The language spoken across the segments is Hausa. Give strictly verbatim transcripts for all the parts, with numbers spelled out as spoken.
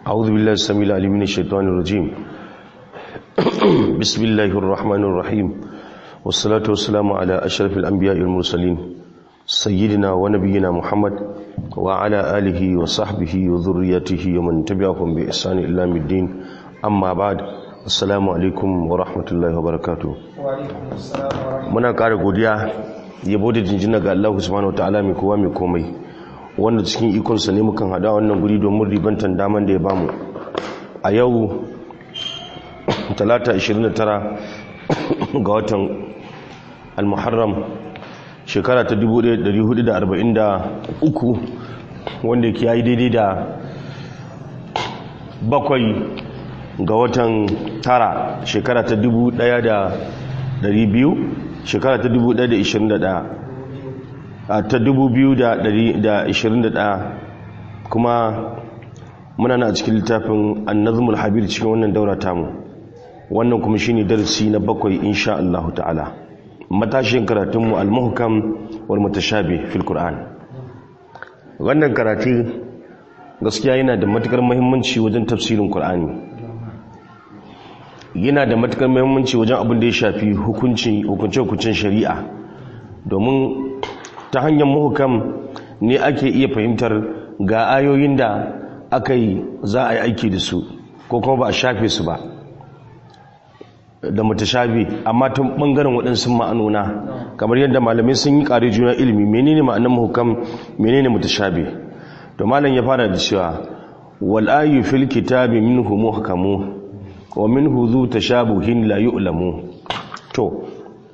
أعوذ بالله السميع العليم من الشيطان الرجيم بسم الله الرحمن الرحيم والصلاة والسلام على أشرف الأنبياء والمرسلين سيدنا ونبينا محمد وعلى آله وصحبه وذريته ومن تبعهم بإحسان إلى يوم الدين أما بعد السلام عليكم ورحمة الله وبركاته. muna ƙara godiya yabo da jinjina ga Allah subhanahu wataala mai kowa mai komai wanda cikin ikonsa ne mukan hada wannan guri domin ribantan daman da ya bamu a yau talata ashirin da tara ga watan al-muharram shekara ta dubu ɗaya da ɗari hudu da arba'in da uku wanda ke yi daidai da bakwai ga watan tara shekara ta dubu ɗaya da ɗari biyu shekara ta dubu ɗaya da ishirin da ɗaya ta dubu biyu da ishirin da ɗaya kuma muna na a cikin littafin annazmul habir cikin wannan daura tamu wannan kuma shine darasi na bakwai insha Allah ta'ala matashin karatunmu al-muhkam wal mutashabih fil qur'an. Wannan karatu gaskiya yana da matukar muhimmanci wajen tafsirin qur'ani, yana da matukar muhimmanci wajen abin da ya shafi hukunci hukunce-hukuncen shari'a, domin ta hanyar muhkam ne ake iya fahimtar ga ayoyin da aka yi za a yi aiki da su ko kuma ba a shafe su ba da mutashabi, amma ta bangaren waɗansu ma'anona kamar yadda malamai sun yi ƙari juna ilimi menene ma'anar muhkam menene mutashabi. to malam ya fara da cewa wal ayu fil kitabi minhu muhkamu wa minhu zu tashabuhin la yu'lamu. to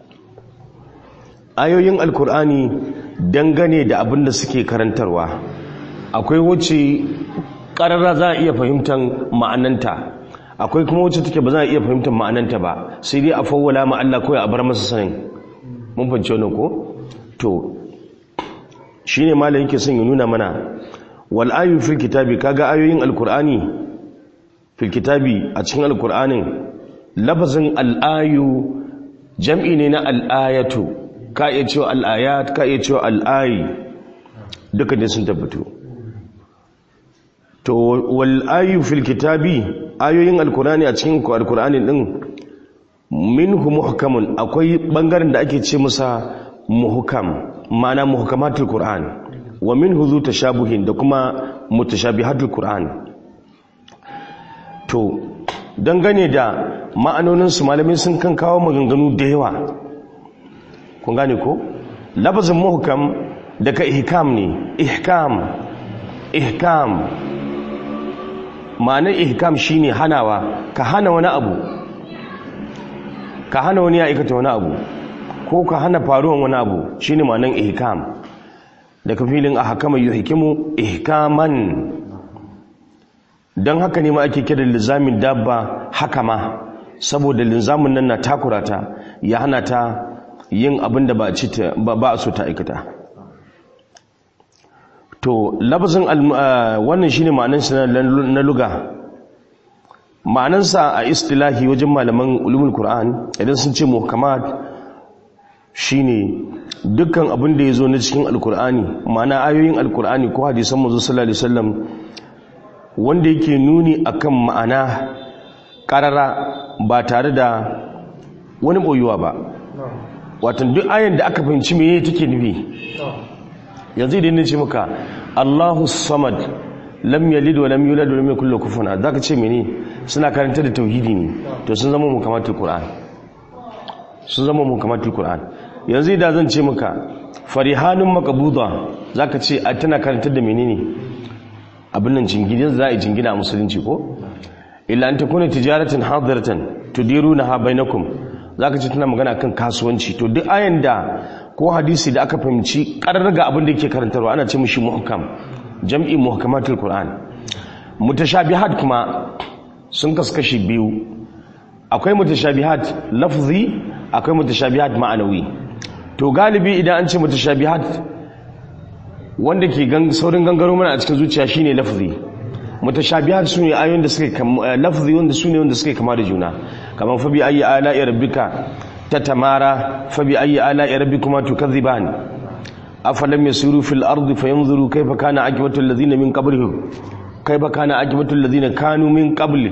ayoyin alkur'ani dangane da abin da suke karantarwa akwai wacce ƙarara za a iya fahimtar ma'ananta, akwai kuma wacce take ba za a iya fahimtar ma'ananta ba, sai dai a fawwala ma Allah kawai a bar masa sanin. mun fahimci wannan ko? to shine malam yake son ya nuna mana wal ayu fil kitabi, kaga ayoyin alkur'ani fil kitabi a cikin alkur'anin lafazin al-ayu jam'i ne na al-ayatu, ka iya cewa al'ayat ka iya cewa al'ayi duka ne sun tabbatu. to wal ayu fil kitabi, ayoyin alkurani a cikin alkurani din minhu muhkamun, akwai bangaren da ake ce masa muhkam ma'ana muhkamatul qur'an, wa minhu zu tashabuhin da kuma mutashabihatul qur'an. to dangane da ma'anonin su malamin sun kan kawo maganganu da yawa, kun gane ko? lafazin muhkam daga ihkam ne, ihkam ihkam ma'anar ihkam shine hanawa, ka hana wani abu, ka hana wani ya aikata wani abu ko ka hana faruwan wani abu shine ma'anar ihkam. daga filin ahkama yuhkimu ihkaman, don haka ne ma ake kira lizamin dabba hakama, saboda linzamin nan na takurata ya hana ta yin abin da ba a so ta aikata. to lafazin wannan shine ma'anarsa na luga. ma'anarsa a istilahi wajen malaman ulumul qur'an idan sun ce muhkamat shine dukkan abin da yazo na cikin alqur'ani, ma'ana ayoyin alqur'ani ko hadisan manzo sallallahu alaihi wasallam wanda yake nuni akan ma'ana karara ba tare da wani boyuwa ba. watan duk ayan da aka fahimci meye take nufi. yanzu idan nace maka Allahu samad lam yalid wa lam yulad wa lam yakul lahu kufuwan ahad, zaka ce mene? suna karanta da tauhidi ne, to sun zama muhkamatul qur'an, sun zama muhkamatul qur'an. yanzu idan zan ce maka farihanun maqbuda, zaka ce a tana karanta da menene? abin nan jingina za a jingina a musulunci ko? illa an takuna tijaratan hadiratan tudirunaha bainakum, zaka ce tana magana kan kasuwanci. to duk ayan da ko hadisi da aka fahimci karar ga abin da yake karantarwa ana ce mishi muhkam, jam'i muhkamatul qur'an. mutashabihat kuma sun kaskashi biyu, akwai mutashabihat lafzi akwai mutashabihat ma'anawi. to galibi idan an ce mutashabihat wanda ke saurin gangaro mana a cikin zuciya shine lafzi. mutashabihat sune ayoyin da suke lafzi wanda sune wanda suke kama da juna, kamar fa bi ayyi ala'i rabbika tatamara fa bi ayyi ala'i rabbikuma tukadhiban afalam yasiru fil ardi fayanzuru kayfa kana aqibatu alladhina min qablihim kai ba kana akibatul ladina kanu min qabl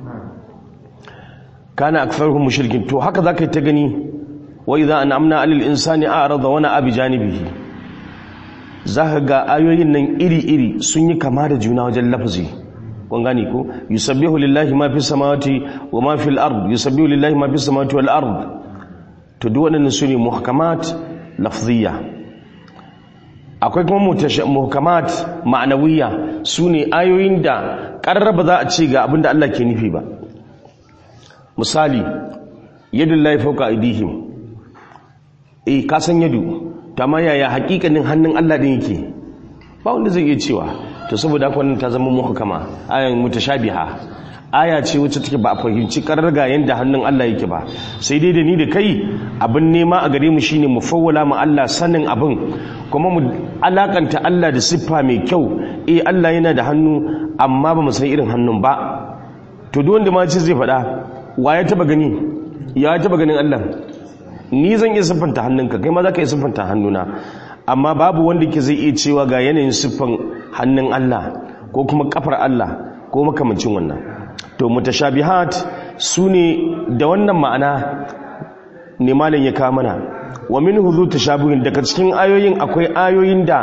kana aktharuhum mushrikin. to haka zaka yi ta gani wa idza an'amna 'alal insani a'rada wa na'a bi janibihi. zaka ga ayoyin nan iri iri sun yi kama da juna wajen lafazi. kun gane ko yusabbihu lillahi ma fis samawati wa ma fil ard yusabbihu lillahi ma fis samawati wal ard. to duk waɗannan su ne muhkamat lafziyya. akwai kuma muhkamat ma'anawiyya, su ne ayoyin da ƙarraba za a ce ga abinda Allah ke nufi ba. misali yadda Allah ya fauka aidihim, eh ka san yadu ta ma yaya hakikanin hannun Allah din yake ba wanda zai iya cewa. to saboda haka wannan ta zama muhkama, ayan mutashabiha, aya ce wacce take ba a fahimci kararga yanda hannun Allah yake ba. sai dai da ni da kai abin nema a gare mu shine mu fawwala mu Allah sanin abin, kuma mu alakanta Allah da siffa mai kyau. eh Allah yana da hannu amma ba mu san irin hannun ba. to duk wanda ma ce zai faɗa, wa ya taba gani, ya taba ganin Allah? ni zan iya siffanta hannunka, kai ma za ka iya siffanta hannuna, amma babu wanda ke zai iya cewa ga yanayin siffan hannun Allah ko kuma kafar Allah ko makamancin wannan. to mutashabihat su ne da wannan ma'ana ne malam ya kawo mana. wa min huzu tashabuhin, daga cikin ayoyin akwai ayoyin da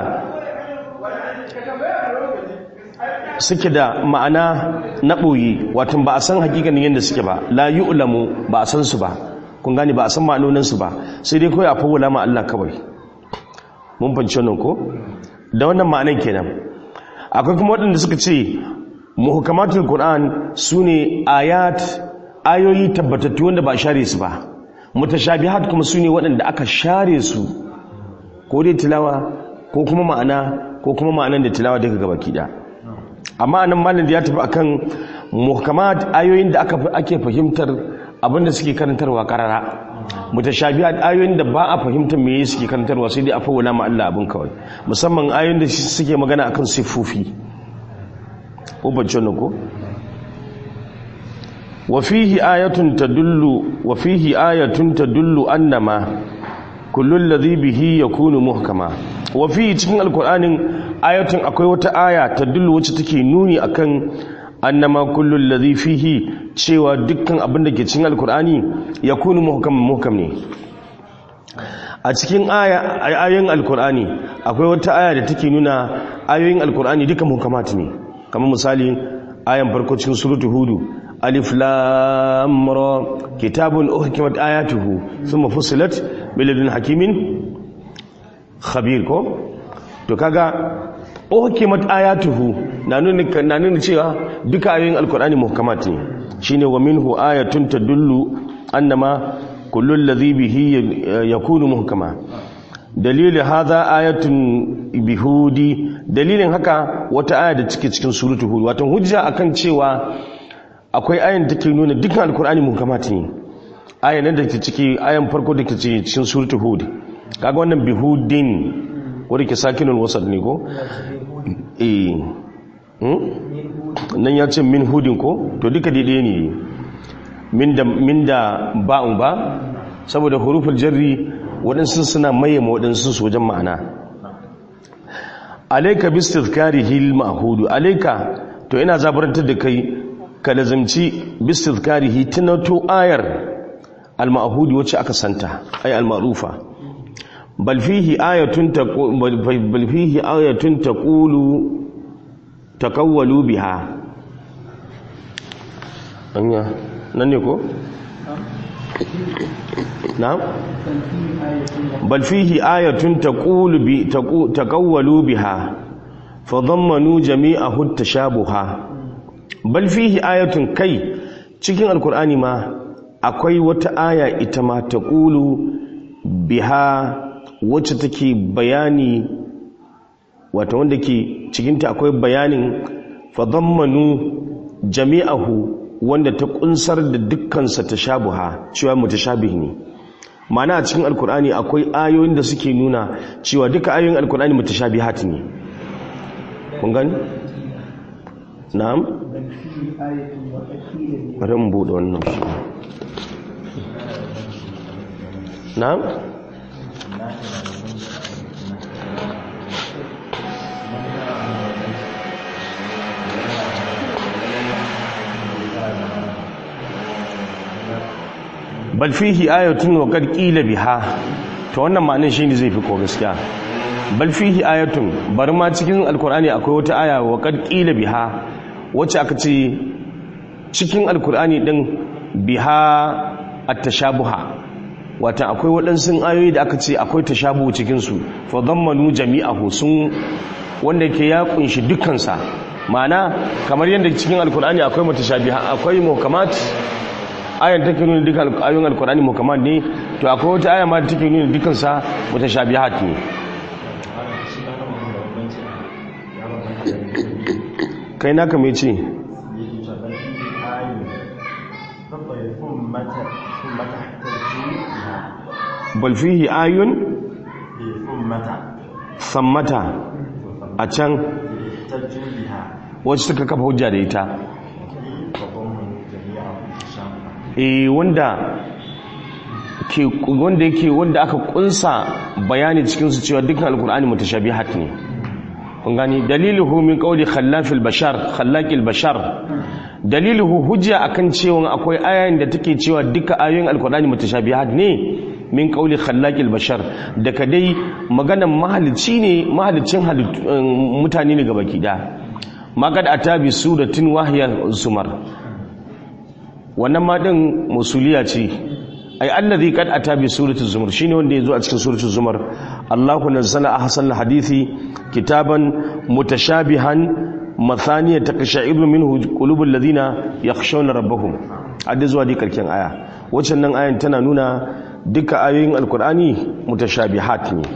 suke da ma'ana na ɓoye, watan ba a san hakikanin yadda suke ba, la yu'lamu, ba a san su ba. kun gane, ba a san ma'anoninsu ba, sai dai kawai a fawwala ma Allah kawai. mun fanci wannan ko da wannan ma'anan kenan. akwai kuma waɗanda suka ce muhkamatul qur'an sune ayat, ayoyi tabbatattu wanda ba share su ba. mutashabihat kuma sune waɗanda aka share su, ko dai tilawa ko kuma ma'ana ko kuma ma'anan da tilawa daga gabaki da. amma anan malam da ya tafi akan muhkamat, ayoyin da aka ake fahimtar abinda suke karantarwa karara. mutashabihat ayoyin da ba a fahimtar me suke karantarwa, sai dai a fawwala ma Allah abin kawai, musamman ayoyin da suke magana akan sifofi. ubacin ko wa fihi ayatun tadullu wa fihi ayatun tadullu annama kullu alladhi bihi yakunu muhkama. wa fihi cikin alqur'anin ayatun akwai wata aya tadullu wacce take nuni akan annama kullu alladhi fihi, cewa dukkan abin da ke cikin alqur'ani yakunu muhkam muhkam ne. a cikin aya ayoyin alqur'ani akwai wata aya da take nuna ayoyin alqur'ani duka muhkamat ne. kamar misali ayan farko cikin suratul hud, alif lam ra kitabun uhkimat ayatuhu thumma fusilat bil ladun hakimin khabir. ko to kaga uhkimat ayatuhu na nuna na nuna cewa duka ayoyin alqur'ani muhkamat ne. shine wa minhu ayatun tadullu annama kullu alladhi bihi yakunu muhkama. dalilin haza ayatun bihudi, dalilin haka wata aya da take cikin suratul hud, wato hujja akan cewa akwai ayan da take nuna dukkan alqur'ani muhkamat ne. ayan da take ciki ayan farko da take cikin suratul hud, kaga wannan bihudin wanda ke sakinul wasat ne ko eh hmm? nan ya ce min hudin ko, to duka daidai ne. min da min da ba'un ba, saboda huruful jarri waɗansu suna mayyama waɗansu su wajen ma'ana. alaika bistizkarihi al-ma'hudu, alaika to ina zabarantar da kai ka lazimci bistizkarihi tunato ayar al-ma'hudu wacce aka santa, ay al-ma'rufa. bal fihi ayatun taqulu bal fihi ayatun taqulu taqawwalu biha. anya nan ne ko na'am bal fihi ayatun taqulu bi taqawwalu biha fadammanu jami'ahu tashabuha. bal fihi ayatun, kai cikin alqur'ani ma akwai wata aya ita ma taqulu biha wacce take bayani, wato wanda ke cikinta akwai bayanin fadammanu jami'ahu, wanda ta kunsar da dukkansa tashabuha, cewa mutashabih ne. ma'ana a cikin alkur'ani akwai ayoyin da suke nuna cewa duka ayoyin alkur'ani mutashabihat ne. kun gani? na'am? bari mu bude wannan. na'am? bal fihi ayatun wa qad qila biha to wannan ma'anar shine zai fi ko gaskiya bal fihi ayatun bari ma cikin alkur'ani akwai wata aya wa qad qila biha wacce aka ce cikin alkur'ani din biha at-tashabuha wata akwai waɗansu ayoyi da aka ce akwai tashabuhu cikin su fa dhammanu jami'ahu sun wanda ke ya kunshi dukkan sa ma'ana kamar yadda cikin alkur'ani akwai mutashabiha akwai muhkamat ayan take nuna dukkan ayoyin alkur'ani muhkamat ne to akwai wata aya ma da take nuna dukkan sa mutashabihat ne kai naka mai ce bal fihi ayun sammata a can wacce suka kafa hujja da ita eh wanda ke wanda yake wanda aka kunsa bayani cikin su cewa dukkan alkur'ani mutashabihat ne kun gani daliluhu min qawli khallafil bashar khallaqil bashar daliluhu hujja akan cewa akwai ayoyin da take cewa duka ayoyin alkur'ani mutashabihat ne min qawli khallaqil bashar daga dai maganan mahalicci ne mahalicin mutane ne gabaki da magad atabi suratin wahya zumar wannan ma din musuliya ce ay allazi qad atabi suratul zumar shine wanda yazo a cikin suratul zumar Allahu nazzala ahsanal hadithi kitaban mutashabihan mathaniya taqsha'iru minhu qulubul ladina yakhshawna rabbahum hadda zuwa di karkin aya wacce nan ayan tana nuna duka ayoyin alkur'ani mutashabihat ne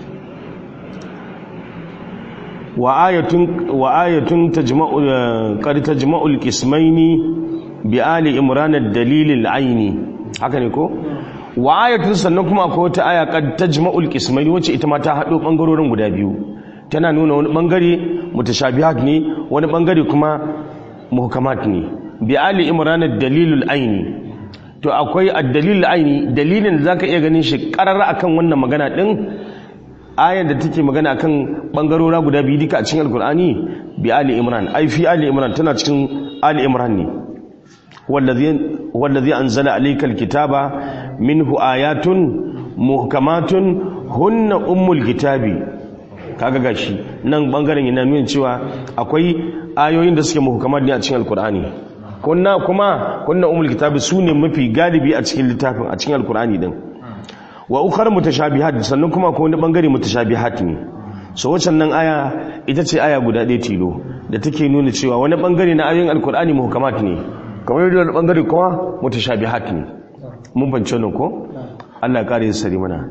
wa ayatun wa ayatun tajma'u qad tajma'u alqismaini bi ali imran ad-dalil al-aini haka ne ko wa ayatun sannan kuma akwai wata aya qad tajma'u alqismaini wacce ita ma ta hado bangarorin guda biyu tana nuna wani bangare mutashabihat ne wani bangare kuma muhkamat ne bi ali imran ad-dalil al-aini to akwai ad-dalil al-aini dalilin da zaka iya ganin shi karara akan wannan magana din ayar da take magana akan bangarora guda biyu duka a cikin alkur'ani bi ali imran ai fi ali imran tana cikin ali imran ne wallazi wallazi anzala alaykal kitaba minhu ayatun muhkamatun hunna ummul kitabi kaga gashi nan bangaren yana nuna cewa akwai ayoyin da suke muhkamat ne a cikin alkur'ani kunna kuma kunna ummul kitabi sune mafi galibi a cikin littafin a cikin alkur'ani din wa ukhra mutashabihat sannan kuma ko wani bangare mutashabihat ne so wacan nan aya ita ce aya guda ɗaya tilo da take nuna cewa wani bangare na ayoyin alkur'ani muhkamat ne kamar yadda wani bangare kuma mutashabihat ne mun bance nan ko Allah ya kare sari mana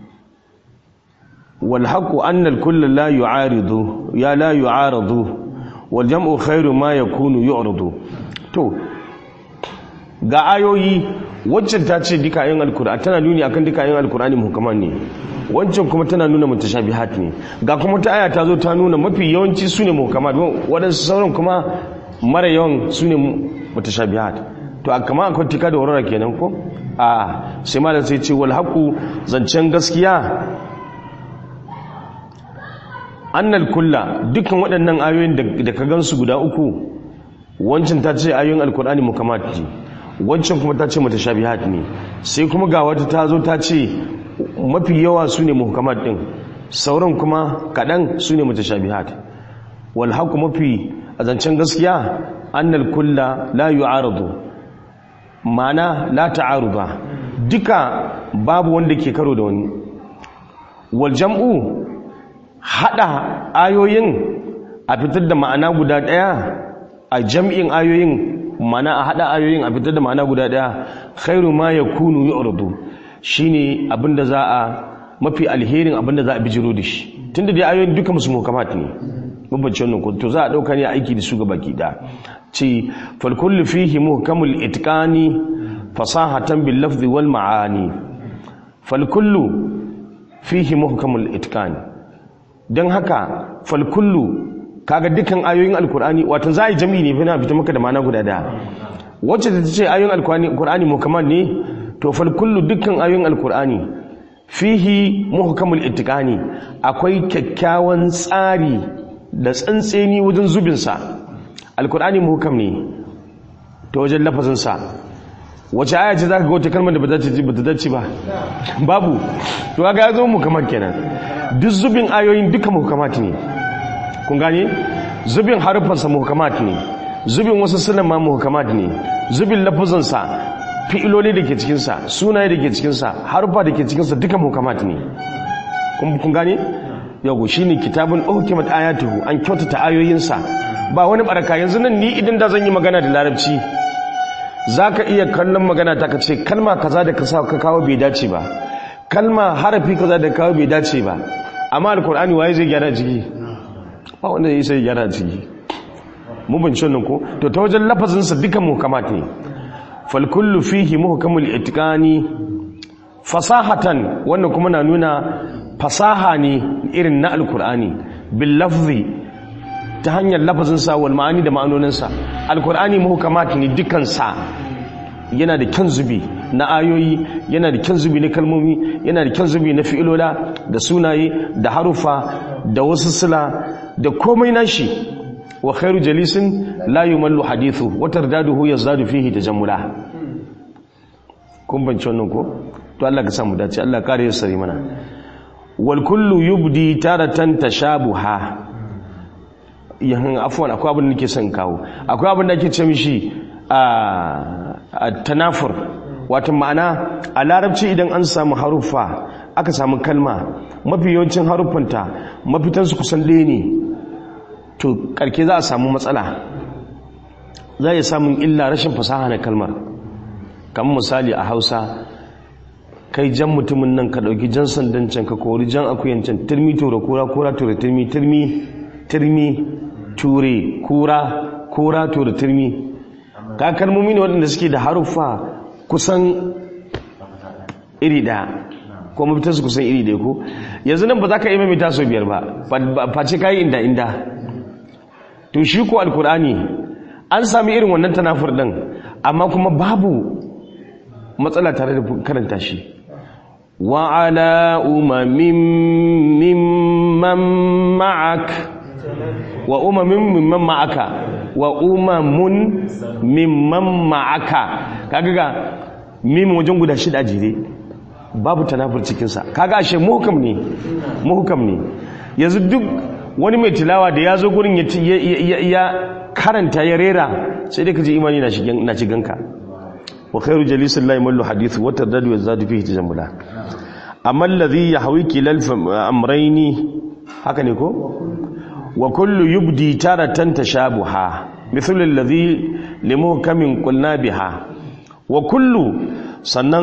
wal haqqu anna al kull la yu'aridu ya la yu'aradu wal jam'u khairu ma yakunu yu'radu to ga ayoyi wancan ta ce duka ayoyin alkur'ani tana nuni akan duka ayoyin alkur'ani muhkaman ne wancan kuma tana nuna mutashabihat ne ga kuma ta aya ta zo ta nuna mafi yawanci sune muhkamat wadansu sauran kuma mara yawan sune mutashabihat to kama akwai tika da warara kenan ko a sai malam sai ce wal haqu zancen gaskiya annal kulla dukkan waɗannan ayoyin da ka gansu guda uku wancan ta ce ayoyin alkur'ani muhkamat ne wancan kuma ta ce mutashabihat ne sai kuma ga wata ta zo ta ce mafi yawa su ne muhkamat din sauran kuma kaɗan su ne mutashabihat wal haqu mafi a zancen gaskiya annal kulla la yu'aradu ma'ana la ta'aruda duka babu wanda ke karo da wani wal jam'u hada ayoyin a fitar da ma'ana guda daya a jam'in ayoyin mana a hada ayoyin a fitar da ma'ana guda daya khairu ma yakunu yu'radu shine abinda za a mafi alherin abinda za a bijiro da shi tunda dai ayoyin duka musu muhkamat ne babbace wannan ko to za a dauka ne aiki da su ga baki da ce fal kullu fihi muhkamul itqani fasahatan bil lafzi wal ma'ani fal kullu fihi muhkamul itqani dan haka fal kullu kaga dukkan ayoyin alkur'ani wato za a yi jami'i ne fina fita maka da ma'ana guda daya wacce ta ce ayoyin alkur'ani muhkamat ne to fal kullu dukkan ayoyin alkur'ani fihi muhkamul ittiqani akwai kyakkyawan tsari da tsantseni wajen zubin sa alkur'ani muhkam ne to wajen lafazin sa wace aya ce zaka ga wata kalmar da ba ta ce ba ta dace ba babu to kaga ya zo muhkamat kenan duk zubin ayoyin duka muhkamat ne kun gane zubin harufansa muhkamat ne zubin wasu sunan ma muhkamat ne zubin lafazansa fi'iloli da ke cikinsa sunaye da ke cikinsa harufa da ke cikinsa duka muhkamat ne kun gane yago shine kitabun uhkimat ayatuhu an kyautata ayoyinsa ba wani baraka yanzu nan ni idan da zan yi magana da larabci zaka iya kallon magana ta kace kalma kaza da ka kawo bai dace ba kalma harafi kaza da kawo bai dace ba amma alqur'ani waye zai gyara ciki ba wanda zai sai gyara ciki mu bin nan ko to ta wajen lafazin sa dukan muhkamat ne fal kullu fihi muhkamul itqani fasahatan wannan kuma na nuna fasaha ne irin na alkur'ani bil lafzi ta hanyar lafazinsa wal ma'ani da ma'anoninsa alkur'ani muhkamat ne dukansa yana da kyan zubi na ayoyi yana da kyan zubi na kalmomi yana da kyan zubi na fi'ilola da sunaye da harufa da wasu sila da komai nashi wa khairu jalisin la yumallu hadithu wa tardaduhu yazadu fihi tajammula kun bance wannan ko to Allah ka samu dace Allah kare ya sare mana wal kullu yubdi taratan tashabuha yan afwan akwai abin da nake son kawo akwai abin da ake ce mishi a tanafur wato ma'ana a larabci idan an samu harufa aka samu kalma mafi yawancin haruffanta mafitan su kusan ɗaya ne to karke za a samu matsala za a samun illa rashin fasaha na kalmar kamar misali a Hausa kai jan mutumin nan ka dauki jan sandan can ka kori jan akuyan can turmi tura kura kura tura turmi turmi turmi ture kura kura tura turmi ka kalmomi ne waɗanda suke da haruffa kusan iri ɗaya ko mafitar su kusan iri ɗaya ko yanzu nan ba za ka yi mai taso biyar ba face ka yi inda inda to shi ko alkur'ani an sami irin wannan tanafur ɗin amma kuma babu matsala tare da karanta shi وعلى أمم ممن معك وأمم ممن معك وأمم ممن معك kaga mim wajen guda shida jire babu tanafur cikin sa kaga ashe muhkam ne muhkam ne yanzu duk wani mai tilawa da yazo gurin ya ya karanta ya rera sai dai kaje imani na shigan na shiganka wa khairu jalisin la yamallu hadithu wa tardadu yazadu fihi tajammula amma alladhi yahwi kilal amrayni haka ne ko wa kullu yubdi taratan tashabuha mithlu alladhi limuhkamin qulna biha wa kullu sannan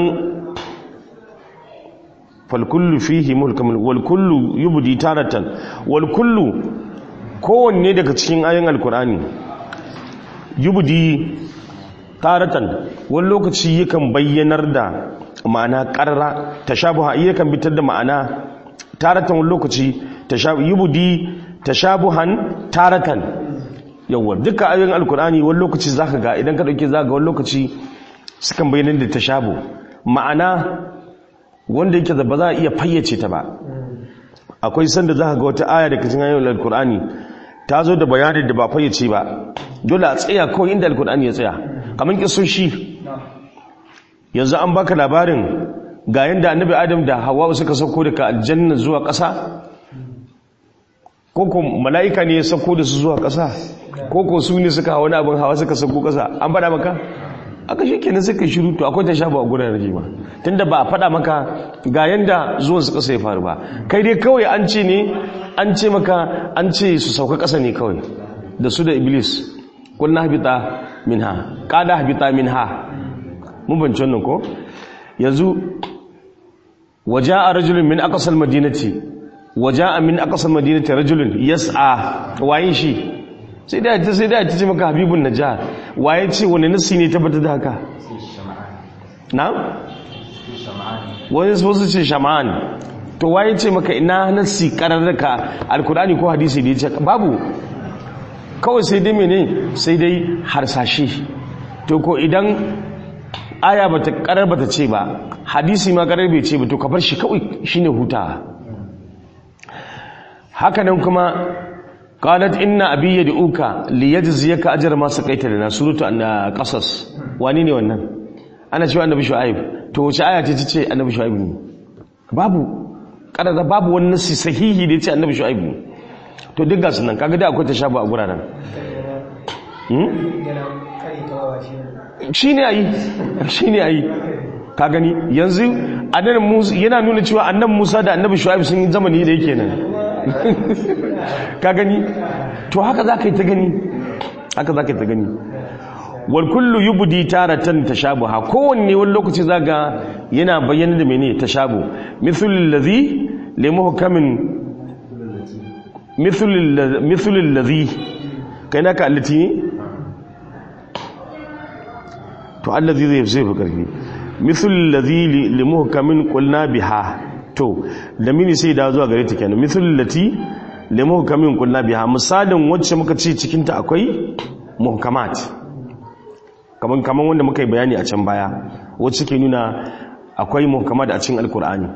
fal kullu fihi muhkam wal kullu yubdi taratan wal kullu kowanne daga cikin ayoyin alqur'ani yubdi taratan wani lokaci yakan bayyanar da ma'ana ƙarra tashabuha yakan bitar da ma'ana taratan wani lokaci yubdi tashabuhan taratan yawa duka ayoyin alkur'ani wani lokaci zaka ga idan ka dauke zaka ga wani lokaci sukan bayyanar da tashabu ma'ana wanda yake da ba za a iya fayyace ta ba akwai sanda zaka ga wata aya daga cikin ayoyin alkur'ani ta zo da bayanin da ba fayyace ba dole a tsaya kawai inda alkur'ani ya tsaya kamar kisoshi yanzu an baka labarin ga yanda annabi adam da hawa suka sauko daga aljanna zuwa ƙasa koko mala'ika ne ya sauko da su zuwa ƙasa koko su ne suka hawa wani abin hawa suka sauko ƙasa an faɗa maka aka shi kenan suka shiru to akwai ta sha ba a gudanar rajima tunda ba a faɗa maka ga yanda zuwan su ƙasa ya faru ba kai dai kawai an ce ne an ce maka an ce su sauka ƙasa ne kawai da su da iblis kulna habita minha qada habita minha mun bance wannan ko yanzu waja'a rajulun min aqsal madinati waja'a min aqsal madinati rajulun yas'a waye shi sai da ta sai da ta ce maka habibun najjar waye ce wani nasi ne tabbata da haka na wani su ce shama'an to waye ce maka ina nasi kararraka alkur'ani ko hadisi da yace babu kawai sai dai mene sai dai harsashe to ko idan aya bata karar bata ce ba hadisi ma karar bai ce ba to ka bar shi kawai shine huta haka nan kuma qalat inna abi yad'uka liyajziyaka ajra ma saqaita lana suratu an-qasas wani ne wannan ana cewa annabi shu'aib to wace aya ce ce annabi shu'aib ne babu karara babu wani nasi sahihi da yace annabi shu'aib ne to duk ga sunan kaga da akwai tashabu a guraren hmm shine ayi shine ayi ka gani yanzu annabi Musa yana nuna cewa annabi Musa da annabi shu'aib sun yi zamani da yake nan ka gani to haka zaka yi ta gani haka zaka yi ta gani wal kullu yubdi taratan tashabuha kowanne wani lokaci zaga yana bayyana da menene tashabu mithl allazi limuhkamin mithl mithl allazi kaina ka allati to allazi zai zai fi karfi mithl allazi limuhkamin qulna biha to da mini sai da zuwa gare ta kenan mithl allati limuhkamin qulna biha misalin wacce muka ce cikin ta akwai muhkamat kaman kaman wanda muka yi bayani a can baya wacce ke nuna akwai muhkamat a cikin alkur'ani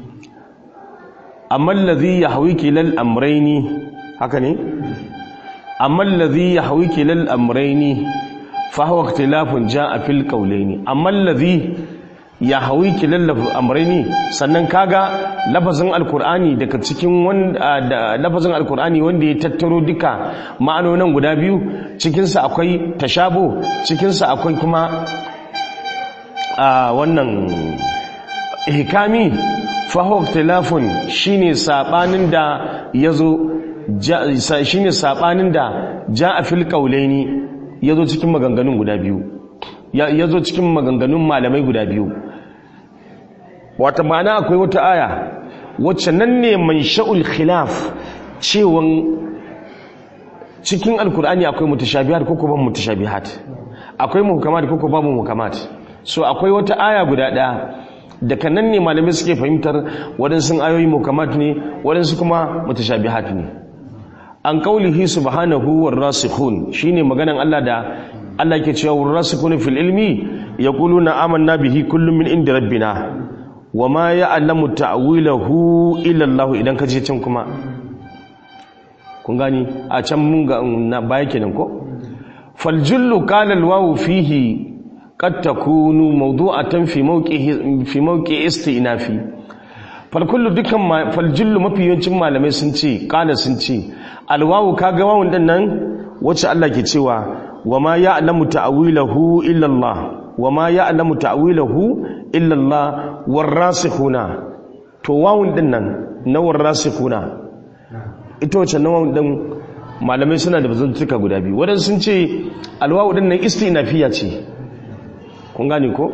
amma allazi yahwiki lil amrayni haka ne amma allazi yahwiki lil amrayni fa huwa ikhtilafun jaa fil qawlaini amma allazi yahwiki lil amrayni sannan kaga lafazin alkur'ani daga cikin wanda lafazin alkur'ani wanda ya tattaro duka ma'anonin guda biyu cikin sa akwai tashabu cikin sa akwai kuma a wannan ihkami fa huwa ikhtilafun shine sabanin da yazo shine sabanin da jaa fil qawlaini yazo cikin maganganun guda biyu yazo cikin maganganun malamai guda biyu wata ma'ana akwai wata aya wacce nan ne mansha'ul khilaf cewan cikin alkur'ani akwai mutashabihat ko ko ban mutashabihat akwai muhkamat ko ko babu muhkamat so akwai wata aya guda daya daga nan ne malamai suke fahimtar wadansu ayoyi muhkamat ne wadansu kuma mutashabihat ne an qaulihi subhanahu war-rasikhun shine maganan Allah da Allah yake cewa war-rasikhun fil ilmi yaquluna amanna bihi kullun min indi rabbina wama ya'lamu ta'wilahu illa Allah idan kaje can kuma kun gani a can mun ga na baya kenan ko fal jullu qala al-wawu fihi qad takunu mawdu'atan fi mawqi'i fi mawqi'i istinafi fal kullu dukan fal jullu mafi yawancin malamai sun ce qala sun ce al-wawu kaga wawun din nan wacce Allah ke cewa wama ya'lamu ta'wilahu illa Allah wama ya'lamu ta'wilahu illa Allah warasikhuna to wawun din nan na warasikhuna ita wacce na wawun din malamai suna da bazantuka guda biyu wadansu sun ce alwawu din nan istinafiya ce kun gane ko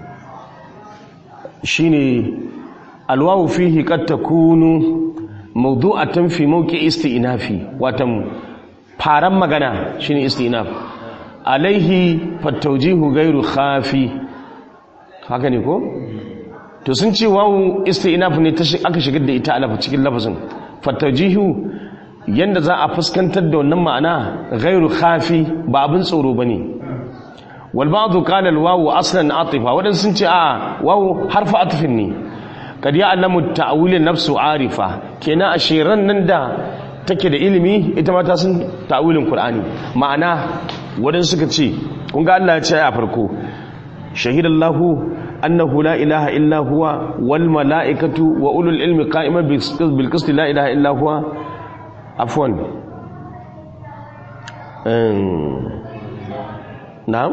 shine alwawu fihi qad takunu mawdu'atan fi mawqi'i istinafi watan faran magana shine istinaf alaihi fatawjihu ghairu khafi haka ne ko to sun ce wawu istinaf ne aka shigar da ita alafa cikin lafazin fatawjihu yanda za a fuskantar da wannan ma'ana ghairu khafi ba abin tsoro bane wal ba'du qala al wawu aslan atifa wadan sun ce a wawu harfa atfin ne kad ya'lamu ta'wil nafsu arifa kenan ashiran nan da take da ilimi ita ma ta san ta'wilin qur'ani ma'ana wadan suka ce kun ga Allah ya ce a farko shahidallahu annahu la ilaha illa huwa wal malaikatu wa ulul ilmi qa'iman bil qisti la ilaha illa huwa afwan na'am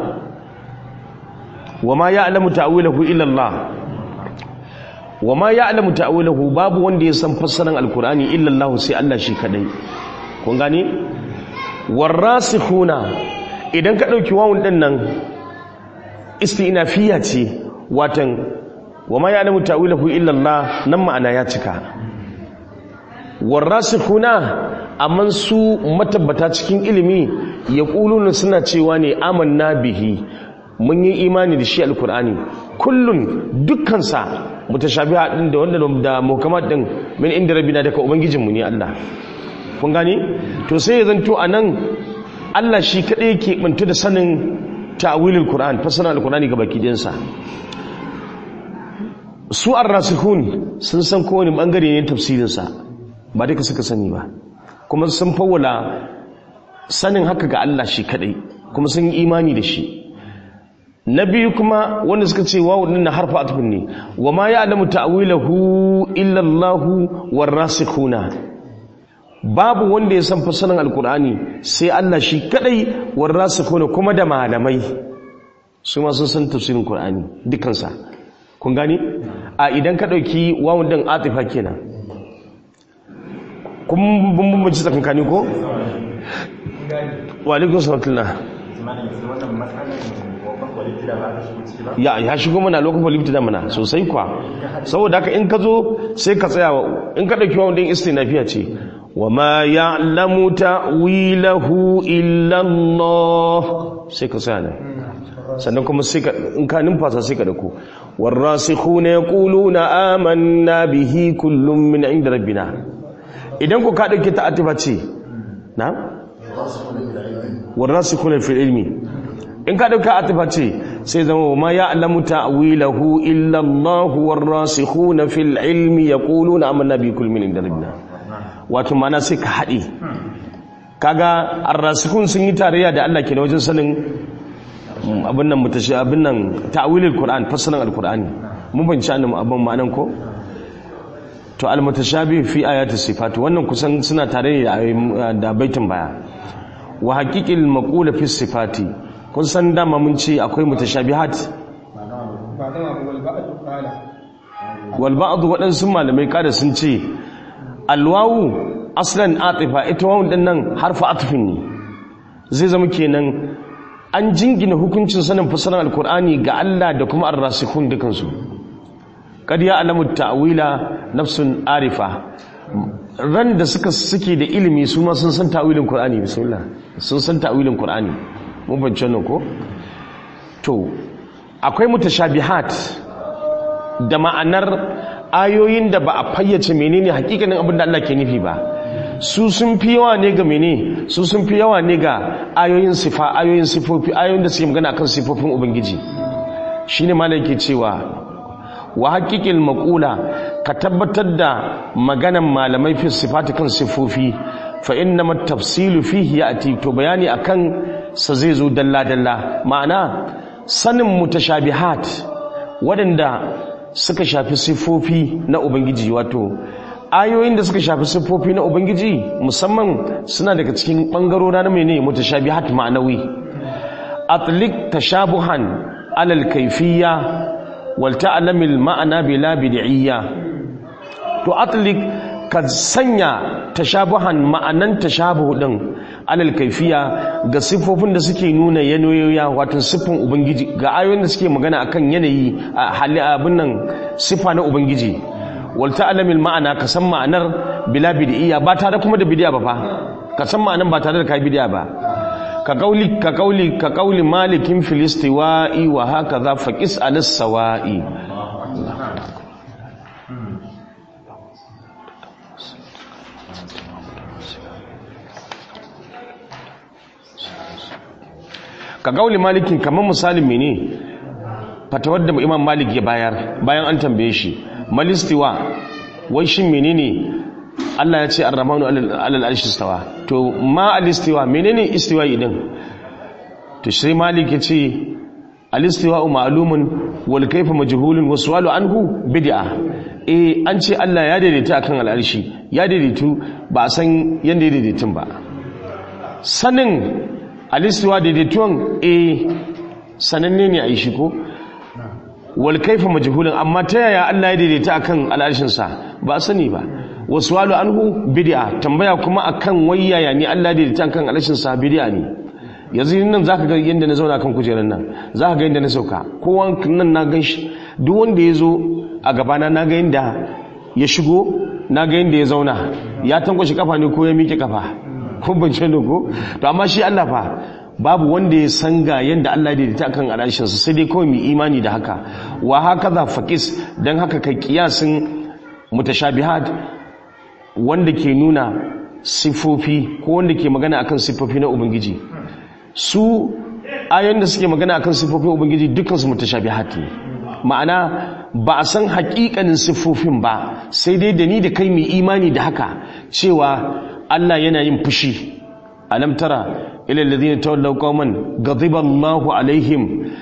wama ya'lamu ta'wilahu illa Allah wama ya'lamu ta'wilahu babu wanda ya san fassaran alqur'ani illa Allah sai Allah shi kadai kun gane warasikhuna idan ka dauki wawun din nan istinafiya ce watan wama ya'lamu ta'wilahu illa Allah nan ma'ana ya cika warasikhuna amman su matabbata cikin ilimi yaquluna suna cewa ne amanna bihi mun yi imani da shi alkur'ani kullun dukkansa mutashabiha din da wanda da muhkamat din min inda rabbina daga ubangijinmu ne Allah kun gane to sai ya zanto anan Allah shi kadai yake bantu da sanin ta'wilul qur'an fasara alkur'ani ga baki dinsa su ar-rasikhun sun san kowane bangare ne tafsirin sa ba duka suka sani ba kuma sun fawwala sanin haka ga Allah shi kadai kuma sun yi imani da shi na biyu kuma wanda suka ce wawu din na harfa atfin ne wa ma ya'lamu ta'wilahu illa Allahu warasikhuna babu wanda ya san fasalan alqur'ani sai Allah shi kadai warasikhuna kuma da malamai su ma sun san tafsirin qur'ani dukansa kun gani a idan ka dauki wawun din atifa kenan kun bambam ci tsakankani ko wa alaikum salam ya ya shigo mana lokacin walibta da mana sosai kwa saboda haka in ka zo sai ka tsaya in ka dauki wawun din istinafiya ce wa ma ya'lamu ta'wilahu illa Allah sai ka tsaya nan sannan kuma sai ka in ka numfasa sai ka dauko warasikhuna yaquluna amanna bihi kullun min 'inda rabbina idan ku ka dauke ta atifa ce na warasikhuna fil ilmi in ka dauka atifa ce sai zama ma ya'lamu ta'wilahu illa Allah warasikhuna fil ilmi yaquluna amanna bi kullin min inda rabbina wato mana sai ka hade kaga ar-rasikhun sun yi tarayya da Allah kenan wajen sanin abin nan mutashi abin nan ta'wilul qur'an fasalan al-qur'ani mun ban ci annabi abin ma'anan ko to al-mutashabih fi ayati sifat wannan kusan suna tarayya da baitin baya wa haqiqil maqula fi sifati kun san dama mun ce akwai mutashabihat wal ba'd waɗansu malamai kada sun ce alwawu aslan atifa ita wawun din nan harfa atfin ne zai zama kenan an jingina hukuncin sanin fasaran alqur'ani ga Allah da kuma ar-rasikhun dukansu kad ya alamu ta'wila nafsun arifa ran da suka suke da ilimi su ma sun san ta'wilin qur'ani bismillah sun san ta'wilin qur'ani mun bance nan ko to akwai mutashabihat da ma'anar ayoyin da ba a fayyace menene hakikanin abin da Allah ke nufi ba su sun fi yawa ne ga mene su sun fi yawa ne ga ayoyin sifa ayoyin sifofi ayoyin da suke magana akan sifofin ubangiji shine malai yake cewa wa haqiqil maqula ka tabbatar da maganan malamai fi sifati kan sifofi fa innamat tafsilu fihi ya'ti to bayani akan sa zai zo dalla dalla ma'ana sanin mutashabihat waɗanda suka shafi sifofi na ubangiji wato ayoyin da suka shafi sifofi na ubangiji musamman suna daga cikin bangarora na mene mutashabihat ma'anawi atlik tashabuhan alal kayfiyya wal ta'lamil ma'ana bila bid'iyya to atlik ka sanya tashabuhan ma'anan tashabuh din alal kayfiyya ga sifofin da suke nuna yanayoya wato siffin ubangiji ga ayoyin da suke magana akan yanayi hali abin nan sifa na ubangiji wal ta'lamil ma'ana ka san ma'anar bila bid'iyya ba tare kuma da bid'a ba fa ka san ma'anan ba tare da kai bid'a ba ka kauli ka kauli ka kauli malikin filistiwa'i wa hakaza faqis alas sawa'i ka kauli malikin kamar misalin mene fatawar da imam malik ya bayar bayan an tambaye shi malistiwa wai shin menene Allah ya ce ar-rahmanu alal arshi istawa to ma al-istiwa menene istiwa idan to sai malik ya ce al-istiwa ma'lumun wal kayfa majhulun wa su'alu anhu bid'a eh an ce Allah ya daidaita akan al-arshi ya daidaitu ba a san yanda ya daidaitun ba sanin al-istiwa daidaituwan eh sananne ne a yi shi ko wal kaifa majhulun amma ta yaya Allah ya daidaita akan al'arshin sa ba sani ba waswalu anhu bid'a tambaya kuma akan wayaya ne Allah ya daidaita akan al'arshin sa bid'a ne yanzu nan zaka ga yanda na zauna kan kujerar nan zaka ga yanda na sauka kowa nan na ganshi duk wanda yazo a gaba na naga yanda ya shigo naga yanda ya zauna ya tankwashi kafa ne ko ya miƙe kafa ko ban ce ko to amma shi Allah fa babu wanda ya san ga yanda Allah ya daidaita akan al'arshin sa sai dai kawai mu imani da haka wa hakaza faqis dan haka kai kiyasin mutashabihat wanda ke nuna sifofi ko wanda ke magana akan sifofi na ubangiji su ayoyin da suke magana akan sifofin ubangiji dukkan su mutashabihat ne ma'ana ba a san haƙiƙanin sifofin ba sai dai da ni da kai mu imani da haka cewa Allah yana yin fushi alam tara ila alladhina tawallaw qauman ghadiba Allahu alaihim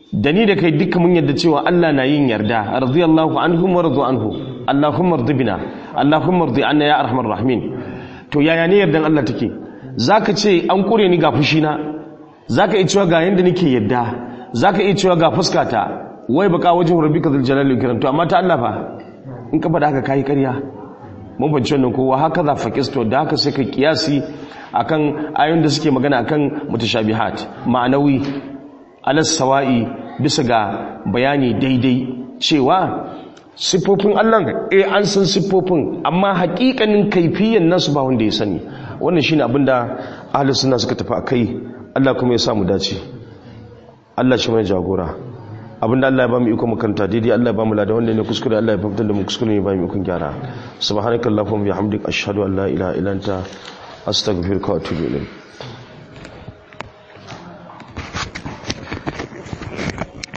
da ni da kai duka mun yarda cewa Allah na yin yarda radiyallahu anhum wa radu anhu Allahumma rdi bina Allahumma rdi anna ya arhamar rahimin to yaya ne yardan Allah take zaka ce an kure ni ga fushi na zaka iya cewa ga yanda nake yarda zaka iya cewa ga fuskata wai baka wajin rabbika dhul jalali wal ikram to amma ta Allah fa in ka faɗa haka kai ƙarya mun bance wannan kowa haka za faqisto da haka sai ka kiyasi akan ayoyin da suke magana akan mutashabihat ma'anawi alas sawa'i bisa ga bayani daidai cewa siffofin Allah eh an san siffofin amma haƙiƙanin kaifiyan nasu ba wanda ya sani wannan shine abinda ahlus sunna suka tafi akai Allah kuma ya sa mu dace Allah shi mai jagora abinda Allah ya ba mu iko makanta daidai Allah ya ba mu lada wanda ne kuskure Allah ya fahimtar da mu kuskure ne ba mu ikon gyara subhanakallahumma wa bihamdika ashhadu an la ilaha illa anta astaghfiruka wa atubu ilayk